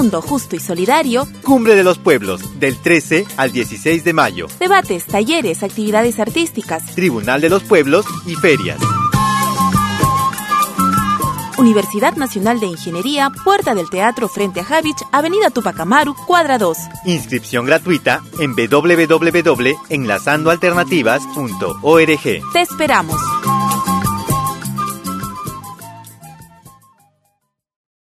mundo justo y solidario. Cumbre de los Pueblos, del 13 al 16 de mayo. Debates, talleres, actividades artísticas. Tribunal de los Pueblos y ferias. Universidad Nacional de Ingeniería, Puerta del Teatro frente a Javich, Avenida Tupac Amaru, cuadra 2. Inscripción gratuita en www.enlazandoalternativas.org. Te esperamos.